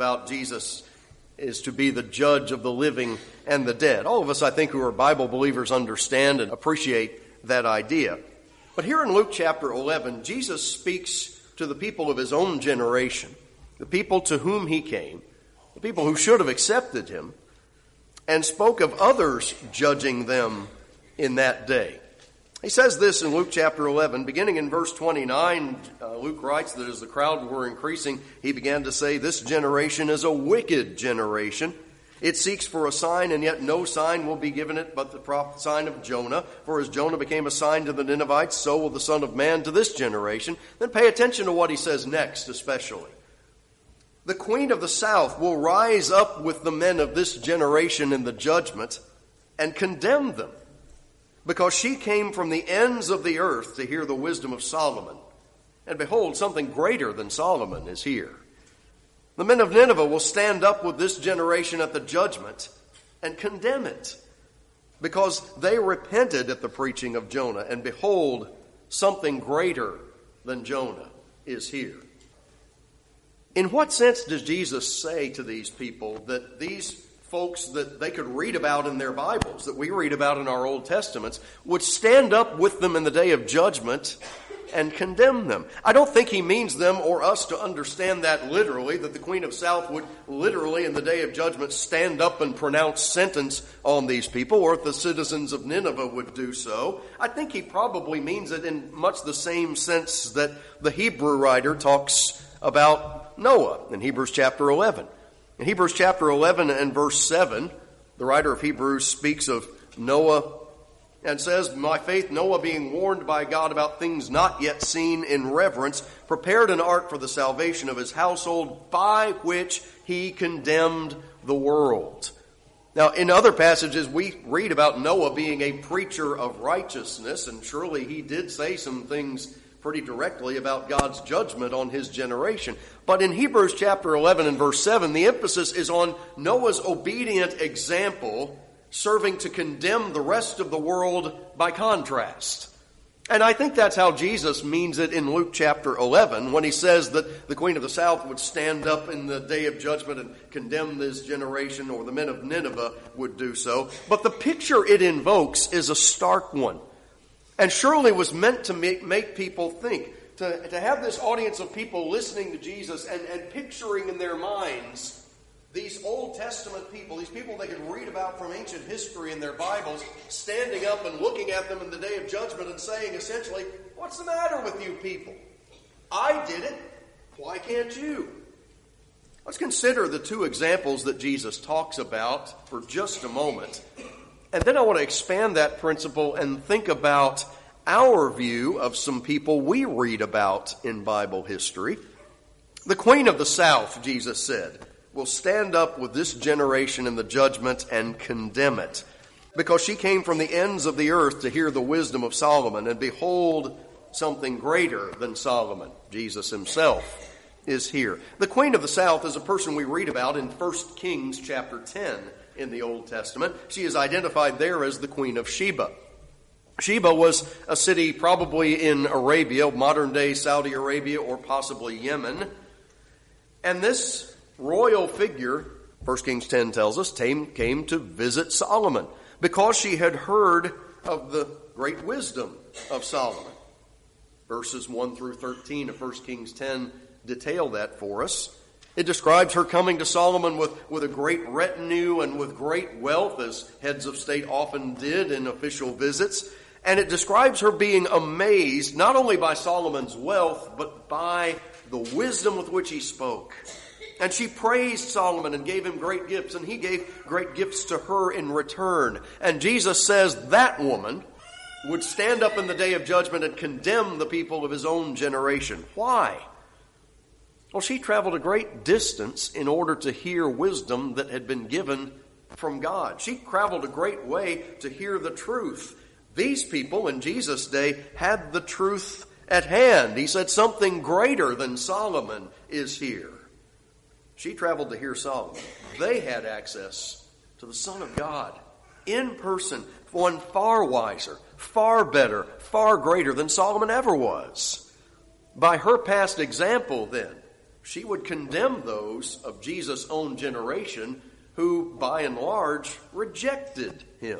about Jesus is to be the judge of the living and the dead. All of us, I think, who are Bible believers understand and appreciate that idea. But here in Luke chapter 11, Jesus speaks to the people of his own generation, the people to whom he came, the people who should have accepted him, and spoke of others judging them in that day. He says this in Luke chapter 11, beginning in verse 29, Luke writes that as the crowd were increasing, he began to say, "This generation is a wicked generation. It seeks for a sign, and yet no sign will be given it but the sign of Jonah. For as Jonah became a sign to the Ninevites, so will the Son of Man to this generation." Then pay attention to what he says next, especially. "The queen of the south will rise up with the men of this generation in the judgment and condemn them, because she came from the ends of the earth to hear the wisdom of Solomon. And behold, something greater than Solomon is here. The men of Nineveh will stand up with this generation at the judgment and condemn it, because they repented at the preaching of Jonah. And behold, something greater than Jonah is here." In what sense does Jesus say to these people that these folks that they could read about in their Bibles, that we read about in our Old Testaments, would stand up with them in the day of judgment and condemn them? I don't think he means them or us to understand that literally, that the Queen of South would literally in the day of judgment stand up and pronounce sentence on these people, or if the citizens of Nineveh would do so. I think he probably means it in much the same sense that the Hebrew writer talks about Noah in Hebrews chapter 11. In Hebrews chapter 11 and verse 7, the writer of Hebrews speaks of Noah and says, "By faith Noah, being warned by God about things not yet seen, in reverence, prepared an ark for the salvation of his household, by which he condemned the world." Now, in other passages, we read about Noah being a preacher of righteousness, and surely he did say some things pretty directly about God's judgment on his generation. But in Hebrews chapter 11 and verse 7, the emphasis is on Noah's obedient example serving to condemn the rest of the world by contrast. And I think that's how Jesus means it in Luke chapter 11 when he says that the Queen of the South would stand up in the day of judgment and condemn this generation, or the men of Nineveh would do so. But the picture it invokes is a stark one, and surely was meant to make people think, to have this audience of people listening to Jesus and picturing in their minds these Old Testament people, these people they could read about from ancient history in their Bibles, standing up and looking at them in the day of judgment and saying essentially, "What's the matter with you people? I did it. Why can't you?" Let's consider the two examples that Jesus talks about for just a moment. And then I want to expand that principle and think about our view of some people we read about in Bible history. The Queen of the South, Jesus said, will stand up with this generation in the judgment and condemn it, because she came from the ends of the earth to hear the wisdom of Solomon. And behold, something greater than Solomon, Jesus himself, is here. The Queen of the South is a person we read about in 1 Kings chapter 10 in the Old Testament. She is identified there as the Queen of Sheba. Sheba was a city probably in Arabia, modern-day Saudi Arabia, or possibly Yemen. And this royal figure, 1 Kings 10 tells us, came to visit Solomon because she had heard of the great wisdom of Solomon. Verses 1 through 13 of 1 Kings 10 detail that for us. It describes her coming to Solomon with a great retinue and with great wealth, as heads of state often did in official visits. And it describes her being amazed not only by Solomon's wealth, but by the wisdom with which he spoke. And she praised Solomon and gave him great gifts, and he gave great gifts to her in return. And Jesus says that woman would stand up in the day of judgment and condemn the people of his own generation. Why? Well, she traveled a great distance in order to hear wisdom that had been given from God. She traveled a great way to hear the truth. These people in Jesus' day had the truth at hand. He said something greater than Solomon is here. She traveled to hear Solomon. They had access to the Son of God in person, one far wiser, far better, far greater than Solomon ever was. By her past example, then, she would condemn those of Jesus' own generation who, by and large, rejected him.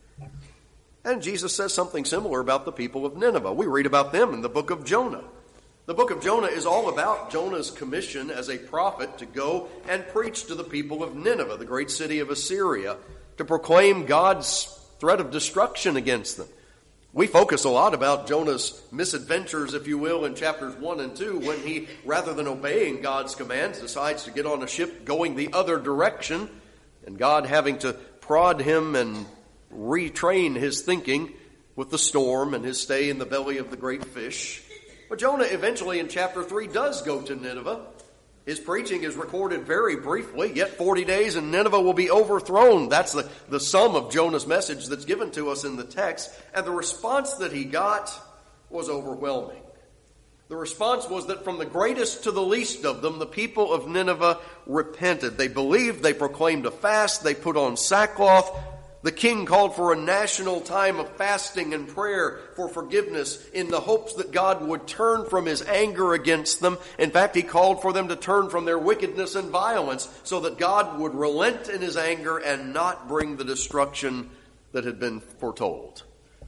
And Jesus says something similar about the people of Nineveh. We read about them in the book of Jonah. The book of Jonah is all about Jonah's commission as a prophet to go and preach to the people of Nineveh, the great city of Assyria, to proclaim God's threat of destruction against them. We focus a lot about Jonah's misadventures, if you will, in chapters 1 and 2, when he, rather than obeying God's commands, decides to get on a ship going the other direction, and God having to prod him and retrain his thinking with the storm and his stay in the belly of the great fish. But Jonah eventually in chapter 3 does go to Nineveh. His preaching is recorded very briefly. Yet 40 days and Nineveh will be overthrown. That's the sum of Jonah's message that's given to us in the text. And the response that he got was overwhelming. The response was that from the greatest to the least of them, the people of Nineveh repented. They believed, they proclaimed a fast, they put on sackcloth. The king called for a national time of fasting and prayer for forgiveness in the hopes that God would turn from his anger against them. In fact, he called for them to turn from their wickedness and violence so that God would relent in his anger and not bring the destruction that had been foretold.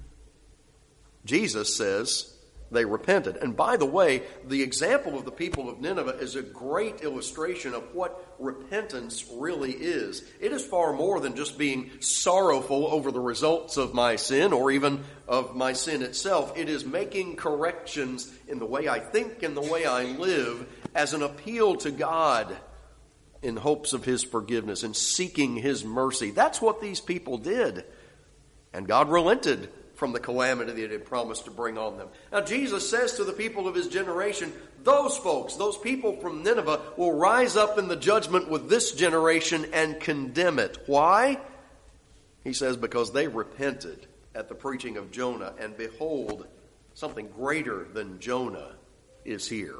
Jesus says they repented. And by the way, the example of the people of Nineveh is a great illustration of what repentance really is. It is far more than just being sorrowful over the results of my sin or even of my sin itself. It is making corrections in the way I think and the way I live as an appeal to God in hopes of his forgiveness and seeking his mercy. That's what these people did. And God relented from the calamity that he had promised to bring on them. Now Jesus says to the people of his generation, those folks, those people from Nineveh will rise up in the judgment with this generation and condemn it. Why? He says because they repented at the preaching of Jonah, and behold, something greater than Jonah is here.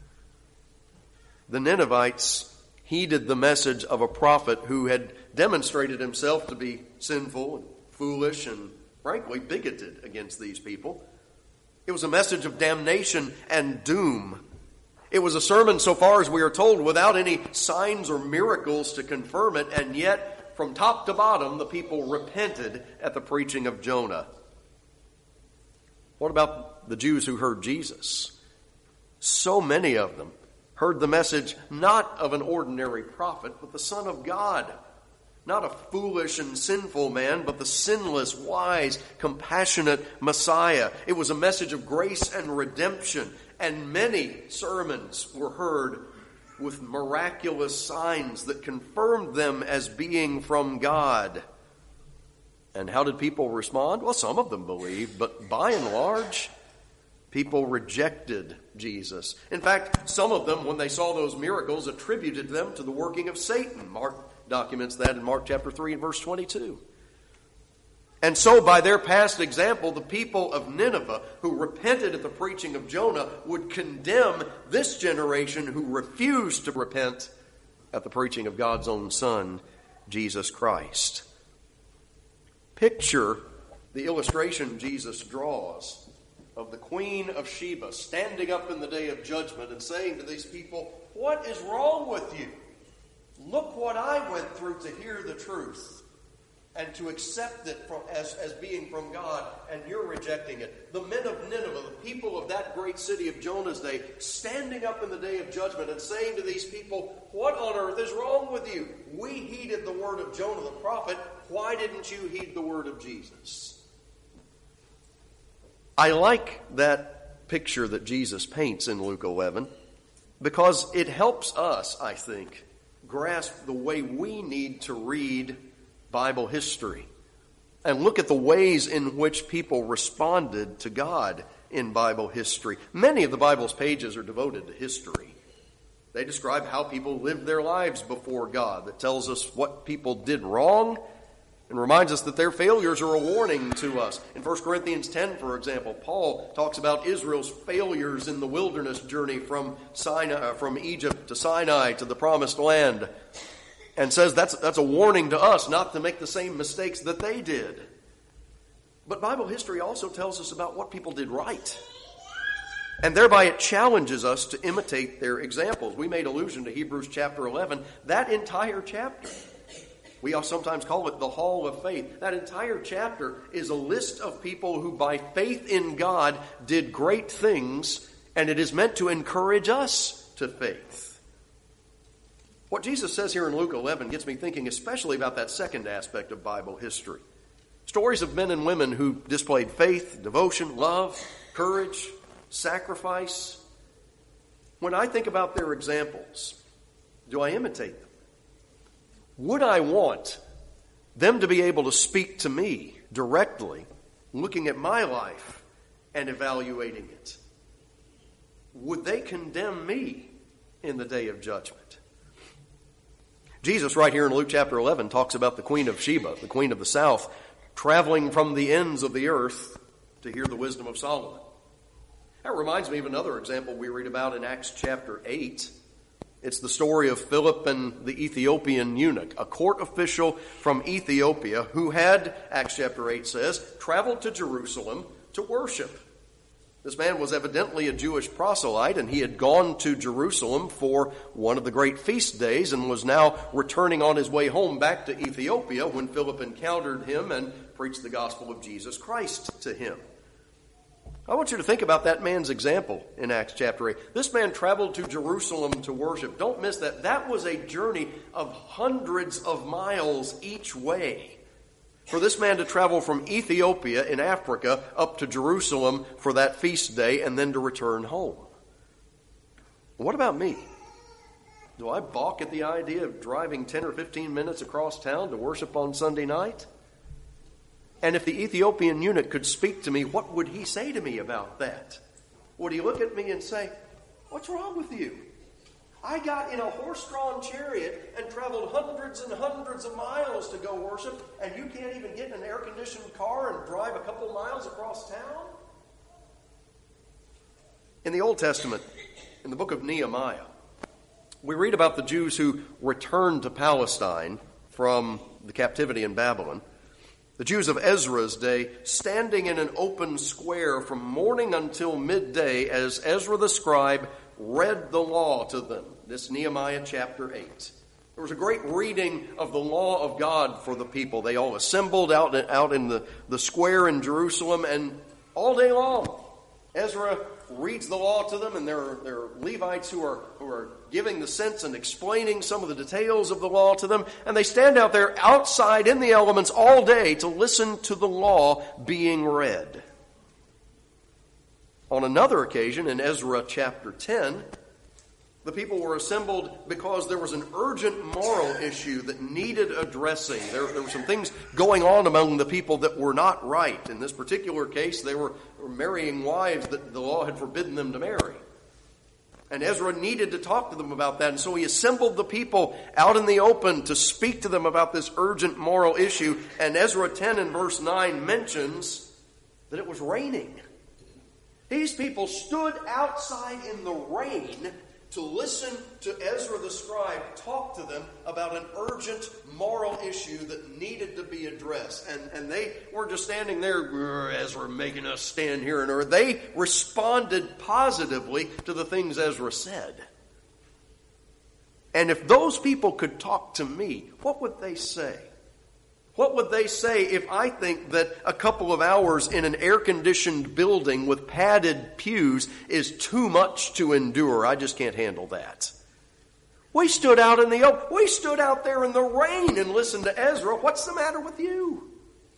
The Ninevites heeded the message of a prophet who had demonstrated himself to be sinful and foolish and frankly bigoted against these people. It was a message of damnation and doom. It was a sermon, so far as we are told, without any signs or miracles to confirm it, and yet from top to bottom the people repented at the preaching of Jonah. What about the Jews who heard Jesus? So many of them heard the message not of an ordinary prophet, but the Son of God. Not a foolish and sinful man, but the sinless, wise, compassionate Messiah. It was a message of grace and redemption. And many sermons were heard with miraculous signs that confirmed them as being from God. And how did people respond? Well, some of them believed, but by and large, people rejected Jesus. In fact, some of them, when they saw those miracles, attributed them to the working of Satan. Mark documents that in Mark chapter 3 and verse 22. And so by their past example, the people of Nineveh who repented at the preaching of Jonah would condemn this generation who refused to repent at the preaching of God's own Son, Jesus Christ. Picture the illustration Jesus draws of the Queen of Sheba standing up in the day of judgment and saying to these people, "What is wrong with you? Look what I went through to hear the truth and to accept it as being from God, and you're rejecting it." The men of Nineveh, the people of that great city of Jonah's day, standing up in the day of judgment and saying to these people, "What on earth is wrong with you? We heeded the word of Jonah the prophet. Why didn't you heed the word of Jesus?" I like that picture that Jesus paints in Luke 11 because it helps us, I think, grasp the way we need to read Bible history and look at the ways in which people responded to God in Bible history. Many of the Bible's pages are devoted to history. They describe how people lived their lives before God. That tells us what people did wrong and reminds us that their failures are a warning to us. In 1 Corinthians 10, for example, Paul talks about Israel's failures in the wilderness journey from Egypt to Sinai to the Promised Land, and says that's a warning to us not to make the same mistakes that they did. But Bible history also tells us about what people did right. And thereby it challenges us to imitate their examples. We made allusion to Hebrews chapter 11. That entire chapter, we sometimes call it the Hall of Faith. That entire chapter is a list of people who by faith in God did great things, and it is meant to encourage us to faith. What Jesus says here in Luke 11 gets me thinking especially about that second aspect of Bible history. Stories of men and women who displayed faith, devotion, love, courage, sacrifice. When I think about their examples, do I imitate them? Would I want them to be able to speak to me directly, looking at my life and evaluating it? Would they condemn me in the day of judgment? Jesus, right here in Luke chapter 11, talks about the Queen of Sheba, the Queen of the South, traveling from the ends of the earth to hear the wisdom of Solomon. That reminds me of another example we read about in Acts chapter 8. It's the story of Philip and the Ethiopian eunuch, a court official from Ethiopia who had, Acts chapter 8 says, traveled to Jerusalem to worship. This man was evidently a Jewish proselyte, and he had gone to Jerusalem for one of the great feast days and was now returning on his way home back to Ethiopia when Philip encountered him and preached the gospel of Jesus Christ to him. I want you to think about that man's example in Acts chapter 8. This man traveled to Jerusalem to worship. Don't miss that. That was a journey of hundreds of miles each way. For this man to travel from Ethiopia in Africa up to Jerusalem for that feast day and then to return home. What about me? Do I balk at the idea of driving 10 or 15 minutes across town to worship on Sunday night? And if the Ethiopian eunuch could speak to me, what would he say to me about that? Would he look at me and say, "What's wrong with you? I got in a horse-drawn chariot and traveled hundreds and hundreds of miles to go worship, and you can't even get in an air-conditioned car and drive a couple miles across town?" In the Old Testament, in the book of Nehemiah, we read about the Jews who returned to Palestine from the captivity in Babylon. The Jews of Ezra's day standing in an open square from morning until midday as Ezra the scribe read the law to them. This Nehemiah chapter 8. There was a great reading of the law of God for the people. They all assembled out in the square in Jerusalem, and all day long Ezra reads the law to them, and there are Levites who are giving the sense and explaining some of the details of the law to them, and they stand out there outside in the elements all day to listen to the law being read. On another occasion, in Ezra chapter 10, the people were assembled because there was an urgent moral issue that needed addressing. There were some things going on among the people that were not right. In this particular case, they were marrying wives that the law had forbidden them to marry. And Ezra needed to talk to them about that. And so he assembled the people out in the open to speak to them about this urgent moral issue. And Ezra 10 and verse 9 mentions that it was raining. These people stood outside in the rain to listen to Ezra the scribe talk to them about an urgent moral issue that needed to be addressed. And they weren't just standing there, Ezra making us stand here and there. They responded positively to the things Ezra said. And if those people could talk to me, what would they say? What would they say if I think that a couple of hours in an air-conditioned building with padded pews is too much to endure? I just can't handle that. We stood out there in the rain and listened to Ezra. What's the matter with you?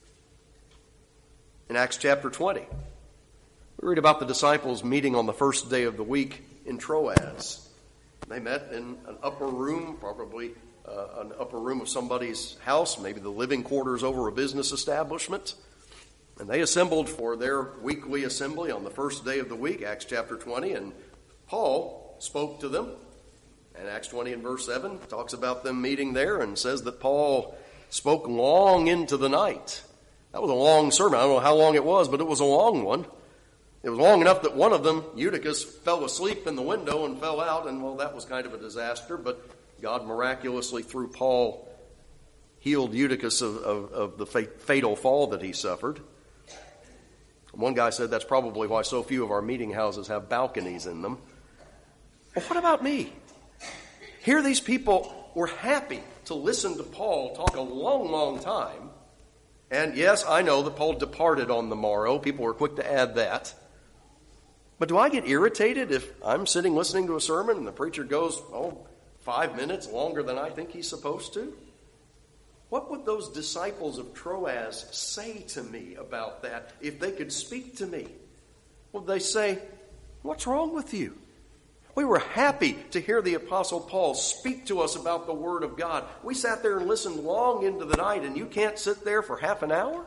In Acts chapter 20, we read about the disciples meeting on the first day of the week in Troas. They met in an upper room, probably an upper room of somebody's house, maybe the living quarters over a business establishment. And they assembled for their weekly assembly on the first day of the week, Acts chapter 20, and Paul spoke to them. And Acts 20 and verse 7 talks about them meeting there and says that Paul spoke long into the night. That was a long sermon. I don't know how long it was, but it was a long one. It was long enough that one of them, Eutychus, fell asleep in the window and fell out, and well, that was kind of a disaster, but God miraculously, through Paul, healed Eutychus of the fatal fall that he suffered. One guy said that's probably why so few of our meeting houses have balconies in them. Well, what about me? Here these people were happy to listen to Paul talk a long, long time. And yes, I know that Paul departed on the morrow. People were quick to add that. But do I get irritated if I'm sitting listening to a sermon and the preacher goes, 5 minutes longer than I think he's supposed to? What would those disciples of Troas say to me about that if they could speak to me? Would they say, "What's wrong with you? We were happy to hear the Apostle Paul speak to us about the Word of God. We sat there and listened long into the night, and you can't sit there for half an hour?"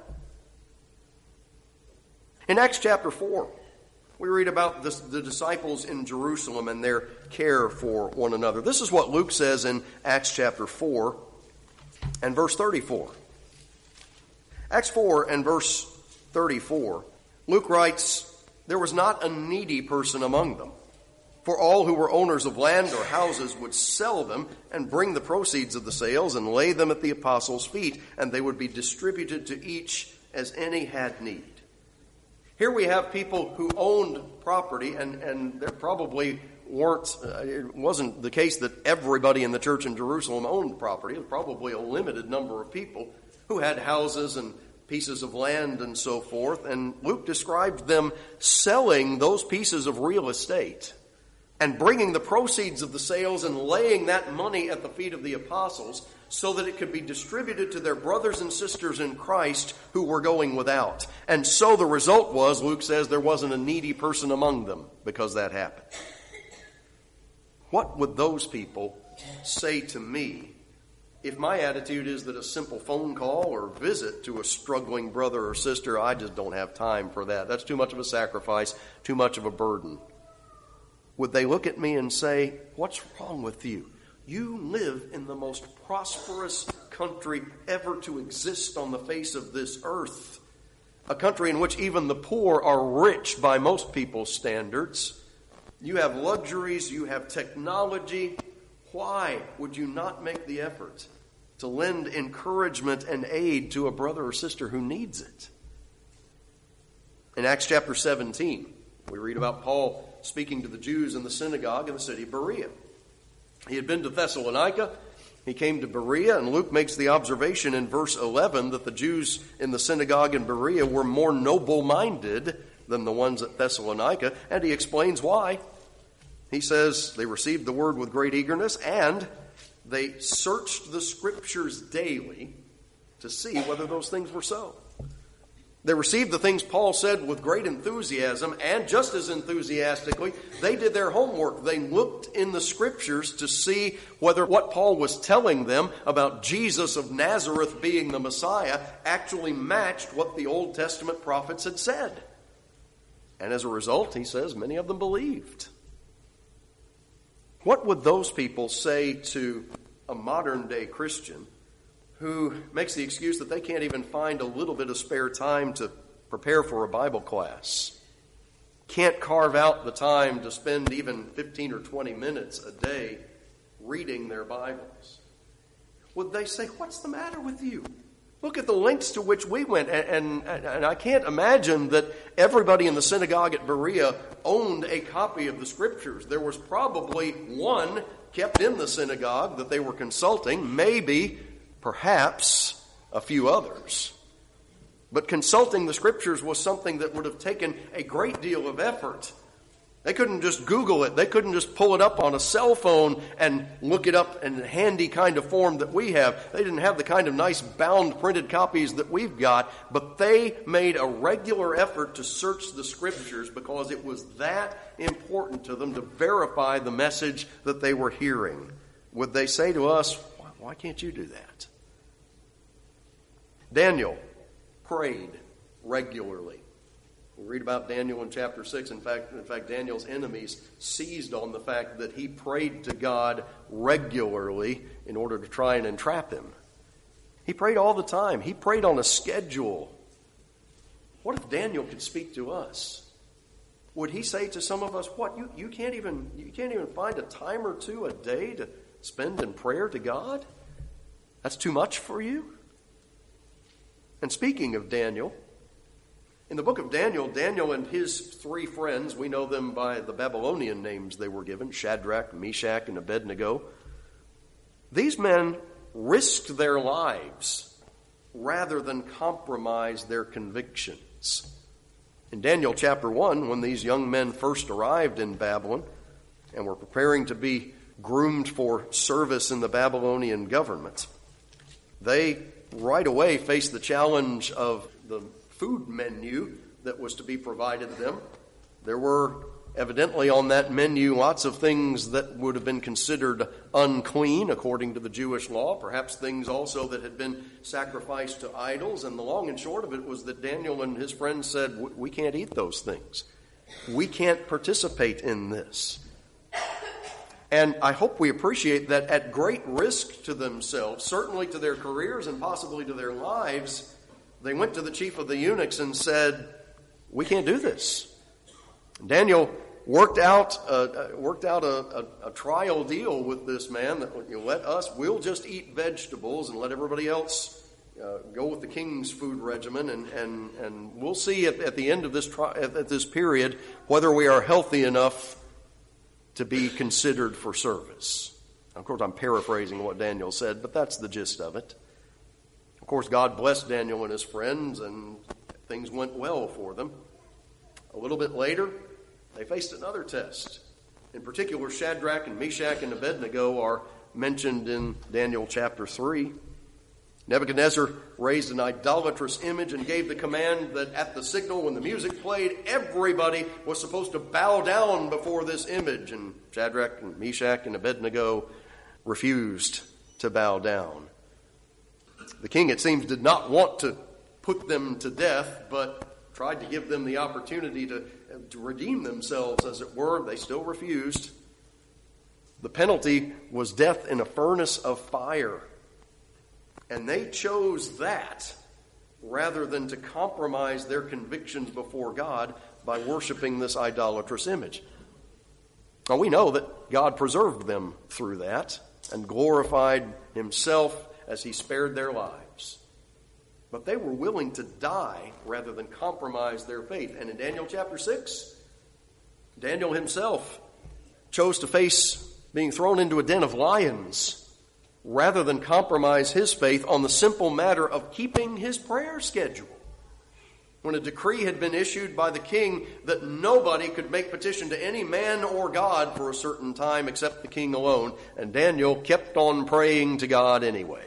In Acts chapter 4, we read about the disciples in Jerusalem and their care for one another. This is what Luke says in Acts chapter 4 and verse 34. Acts 4 and verse 34, Luke writes, "There was not a needy person among them, for all who were owners of land or houses would sell them and bring the proceeds of the sales and lay them at the apostles' feet, and they would be distributed to each as any had need." Here we have people who owned property, and there probably it wasn't the case that everybody in the church in Jerusalem owned property. It was probably a limited number of people who had houses and pieces of land and so forth. And Luke described them selling those pieces of real estate and bringing the proceeds of the sales and laying that money at the feet of the apostles so that it could be distributed to their brothers and sisters in Christ who were going without. And so the result was, Luke says, there wasn't a needy person among them because that happened. What would those people say to me if my attitude is that a simple phone call or visit to a struggling brother or sister, I just don't have time for that. That's too much of a sacrifice, too much of a burden. Would they look at me and say, "What's wrong with you? You live in the most prosperous country ever to exist on the face of this earth, a country in which even the poor are rich by most people's standards. You have luxuries, you have technology. Why would you not make the effort to lend encouragement and aid to a brother or sister who needs it?" In Acts chapter 17, we read about Paul speaking to the Jews in the synagogue in the city of Berea. He had been to Thessalonica. He came to Berea, and Luke makes the observation in verse 11 that the Jews in the synagogue in Berea were more noble-minded than the ones at Thessalonica, and he explains why. He says they received the word with great eagerness, and they searched the Scriptures daily to see whether those things were so. They received the things Paul said with great enthusiasm, and just as enthusiastically, they did their homework. They looked in the Scriptures to see whether what Paul was telling them about Jesus of Nazareth being the Messiah actually matched what the Old Testament prophets had said. And as a result, he says, many of them believed. What would those people say to a modern-day Christian who makes the excuse that they can't even find a little bit of spare time to prepare for a Bible class, can't carve out the time to spend even 15 or 20 minutes a day reading their Bibles? Would they say, "What's the matter with you? Look at the lengths to which we went." And I can't imagine that everybody in the synagogue at Berea owned a copy of the Scriptures. There was probably one kept in the synagogue that they were consulting, maybe, perhaps, a few others. But consulting the Scriptures was something that would have taken a great deal of effort. They couldn't just Google it. They couldn't just pull it up on a cell phone and look it up in a handy kind of form that we have. They didn't have the kind of nice bound printed copies that we've got, but they made a regular effort to search the Scriptures because it was that important to them to verify the message that they were hearing. Would they say to us, "Why can't you do that?" Daniel prayed regularly. We read about Daniel in chapter 6. In fact, Daniel's enemies seized on the fact that he prayed to God regularly in order to try and entrap him. He prayed all the time. He prayed on a schedule. What if Daniel could speak to us? Would he say to some of us, "What, you can't even find a time or two a day to spend in prayer to God? That's too much for you?" And speaking of Daniel, In the book of Daniel, Daniel and his three friends, we know them by the Babylonian names they were given, Shadrach, Meshach, and Abednego. These men risked their lives rather than compromise their convictions. In Daniel chapter 1, when these young men first arrived in Babylon and were preparing to be groomed for service in the Babylonian government, they right away faced the challenge of the food menu that was to be provided them. There were evidently on that menu lots of things that would have been considered unclean according to the Jewish law, perhaps things also that had been sacrificed to idols. And the long and short of it was that Daniel and his friends said, we can't eat those things. We can't participate in this. And I hope we appreciate that at great risk to themselves, certainly to their careers and possibly to their lives, they went to the chief of the eunuchs and said, we can't do this. Daniel worked out a trial deal with this man that we'll just eat vegetables and let everybody else go with the king's food regimen, and we'll see at the end of this period whether we are healthy enough to be considered for service. Of course, I'm paraphrasing what Daniel said, but that's the gist of it. Of course, God blessed Daniel and his friends, and things went well for them. A little bit later, they faced another test. In particular, Shadrach and Meshach and Abednego are mentioned in Daniel chapter 3. Nebuchadnezzar raised an idolatrous image and gave the command that at the signal when the music played, everybody was supposed to bow down before this image. And Shadrach and Meshach and Abednego refused to bow down. The king, it seems, did not want to put them to death, but tried to give them the opportunity to redeem themselves, as it were. They still refused. The penalty was death in a furnace of fire. And they chose that rather than to compromise their convictions before God by worshiping this idolatrous image. Now, we know that God preserved them through that and glorified himself as he spared their lives. But they were willing to die rather than compromise their faith. And in Daniel chapter 6, Daniel himself chose to face being thrown into a den of lions rather than compromise his faith on the simple matter of keeping his prayer schedule. When a decree had been issued by the king that nobody could make petition to any man or God for a certain time except the king alone, and Daniel kept on praying to God anyway.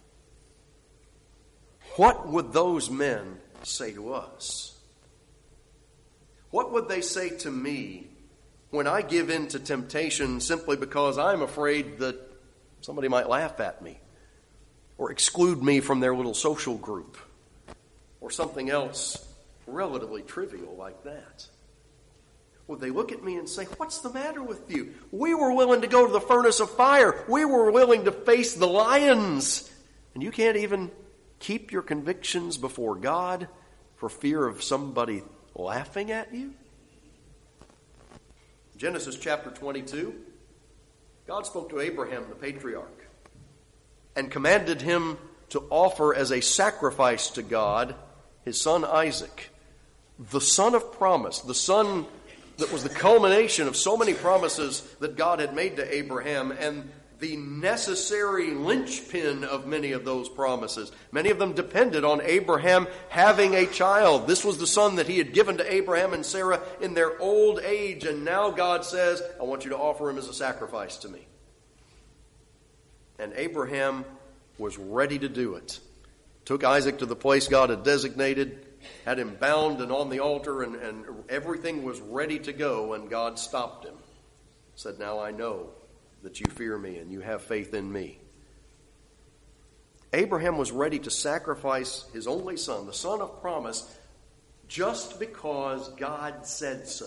What would those men say to us? What would they say to me when I give in to temptation simply because I'm afraid that somebody might laugh at me or exclude me from their little social group or something else relatively trivial like that? Would they look at me and say, what's the matter with you? We were willing to go to the furnace of fire. We were willing to face the lions. And you can't even keep your convictions before God for fear of somebody laughing at you? Genesis chapter 22, God spoke to Abraham, the patriarch, and commanded him to offer as a sacrifice to God his son Isaac, the son of promise, the son that was the culmination of so many promises that God had made to Abraham, and the necessary linchpin of many of those promises. Many of them depended on Abraham having a child. This was the son that he had given to Abraham and Sarah in their old age, and now God says, I want you to offer him as a sacrifice to me. And Abraham was ready to do it. Took Isaac to the place God had designated, had him bound and on the altar, and everything was ready to go, and God stopped him. Said, now I know that you fear me and you have faith in me. Abraham was ready to sacrifice his only son, the son of promise, just because God said so.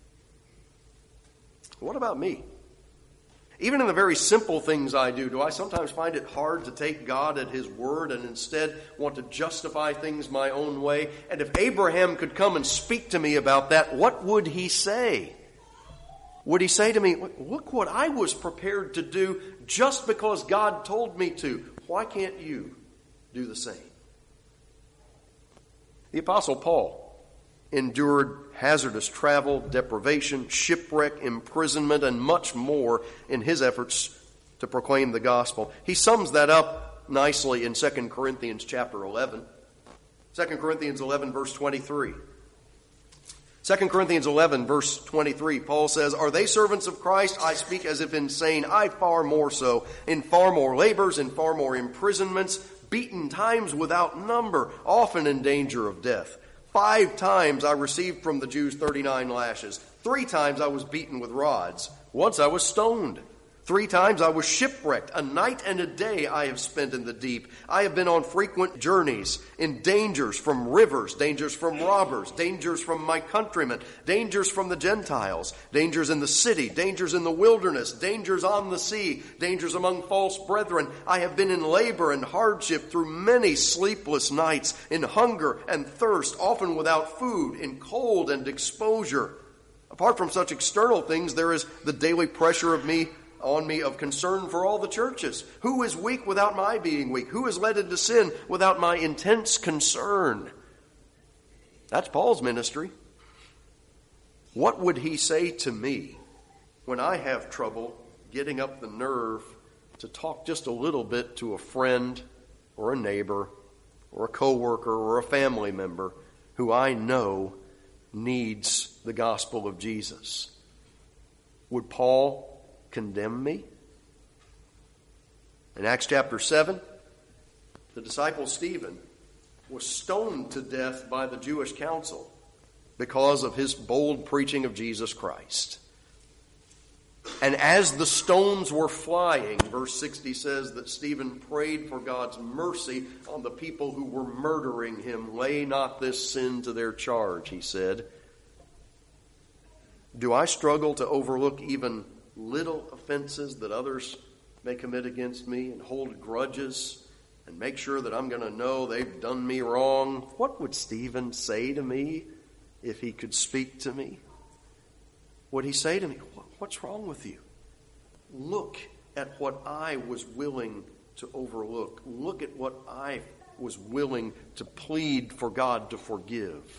What about me? Even in the very simple things I do I sometimes find it hard to take God at his word and instead want to justify things my own way? And if Abraham could come and speak to me about that, what would he say? Would he say to me, look what I was prepared to do just because God told me to. Why can't you do the same? The Apostle Paul endured hazardous travel, deprivation, shipwreck, imprisonment, and much more in his efforts to proclaim the gospel. He sums that up nicely in 2 Corinthians chapter 11. 2 Corinthians 11, verse 23. 2 Corinthians 11, verse 23, Paul says, "Are they servants of Christ? I speak as if insane. I far more so, in far more labors, in far more imprisonments, beaten times without number, often in danger of death. 5 times I received from the Jews 39 lashes. 3 times I was beaten with rods. Once I was stoned. 3 times I was shipwrecked. A night and a day I have spent in the deep. I have been on frequent journeys, in dangers from rivers, dangers from robbers, dangers from my countrymen, dangers from the Gentiles, dangers in the city, dangers in the wilderness, dangers on the sea, dangers among false brethren. I have been in labor and hardship through many sleepless nights, in hunger and thirst, often without food, in cold and exposure. Apart from such external things, there is the daily pressure on me of concern for all the churches. Who is weak without my being weak? Who is led into sin without my intense concern?" That's Paul's ministry. What would he say to me when I have trouble getting up the nerve to talk just a little bit to a friend or a neighbor or a coworker or a family member who I know needs the gospel of Jesus? Would Paul condemn me? In Acts chapter 7, the disciple Stephen was stoned to death by the Jewish council because of his bold preaching of Jesus Christ. And as the stones were flying, verse 60 says that Stephen prayed for God's mercy on the people who were murdering him. "Lay not this sin to their charge," he said. Do I struggle to overlook even little offenses that others may commit against me and hold grudges and make sure that I'm going to know they've done me wrong? What would Stephen say to me if he could speak to me? Would he say to me, "What's wrong with you? Look at what I was willing to overlook. Look at what I was willing to plead for God to forgive."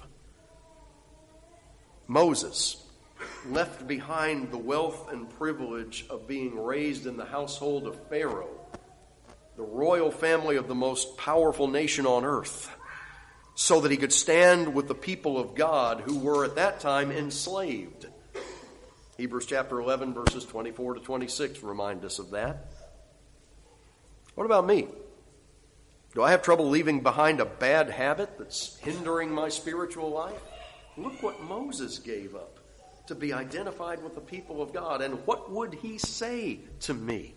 Moses left behind the wealth and privilege of being raised in the household of Pharaoh, the royal family of the most powerful nation on earth, so that he could stand with the people of God who were at that time enslaved. Hebrews chapter 11, verses 24 to 26 remind us of that. What about me? Do I have trouble leaving behind a bad habit that's hindering my spiritual life? Look what Moses gave up to be identified with the people of God. And what would he say to me?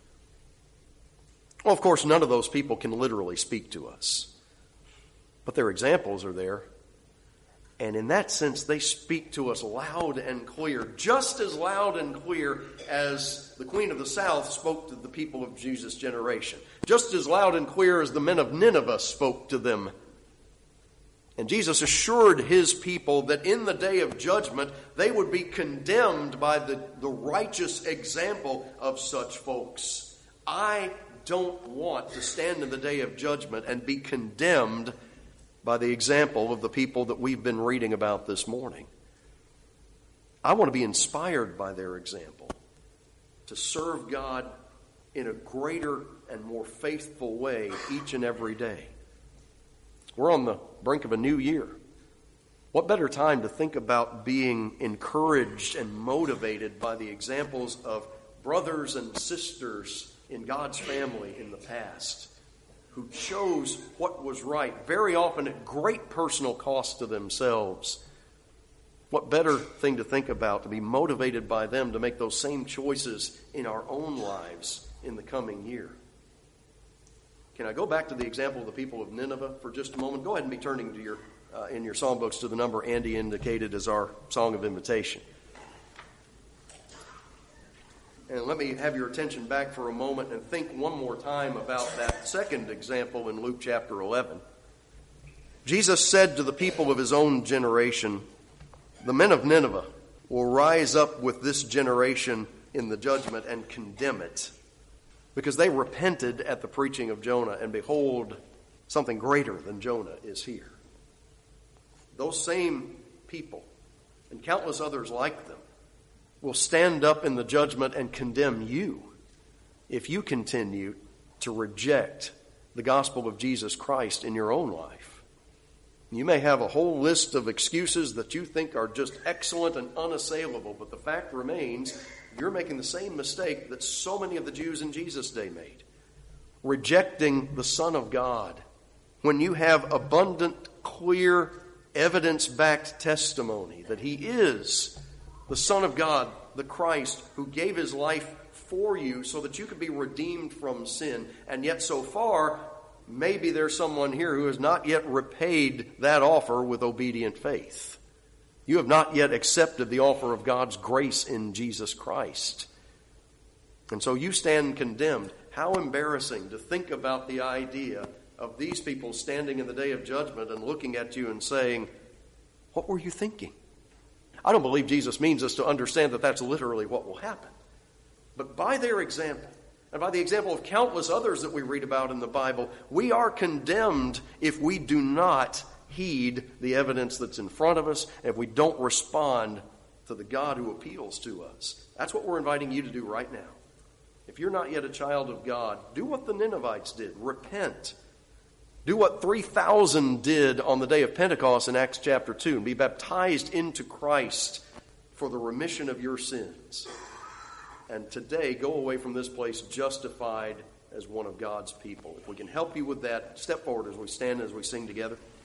Well, of course, none of those people can literally speak to us. But their examples are there. And in that sense, they speak to us loud and clear, just as loud and clear as the Queen of the South spoke to the people of Jesus' generation, just as loud and clear as the men of Nineveh spoke to them. And Jesus assured his people that in the day of judgment, they would be condemned by the righteous example of such folks. I don't want to stand in the day of judgment and be condemned by the example of the people that we've been reading about this morning. I want to be inspired by their example to serve God in a greater and more faithful way each and every day. We're on the brink of a new year. What better time to think about being encouraged and motivated by the examples of brothers and sisters in God's family in the past who chose what was right, very often at great personal cost to themselves. What better thing to think about, to be motivated by them to make those same choices in our own lives in the coming year. Can I go back to the example of the people of Nineveh for just a moment? Go ahead and be turning to your in your songbooks to the number Andy indicated as our song of invitation. And let me have your attention back for a moment and think one more time about that second example in Luke chapter 11. Jesus said to the people of his own generation, "The men of Nineveh will rise up with this generation in the judgment and condemn it, because they repented at the preaching of Jonah, and behold, something greater than Jonah is here." Those same people, and countless others like them, will stand up in the judgment and condemn you if you continue to reject the gospel of Jesus Christ in your own life. You may have a whole list of excuses that you think are just excellent and unassailable, but the fact remains you're making the same mistake that so many of the Jews in Jesus' day made, rejecting the Son of God when you have abundant, clear, evidence-backed testimony that he is the Son of God, the Christ, who gave his life for you so that you could be redeemed from sin. And yet so far, maybe there's someone here who has not yet repaid that offer with obedient faith. You have not yet accepted the offer of God's grace in Jesus Christ. And so you stand condemned. How embarrassing to think about the idea of these people standing in the day of judgment and looking at you and saying, "What were you thinking?" I don't believe Jesus means us to understand that that's literally what will happen. But by their example, and by the example of countless others that we read about in the Bible, we are condemned if we do not heed the evidence that's in front of us, and if we don't respond to the God who appeals to us. That's what we're inviting you to do right now. If you're not yet a child of God, do what the Ninevites did. Repent. Do what 3,000 did on the day of Pentecost in Acts chapter 2 and be baptized into Christ for the remission of your sins. And today, go away from this place justified as one of God's people. If we can help you with that, step forward as we stand, as we sing together.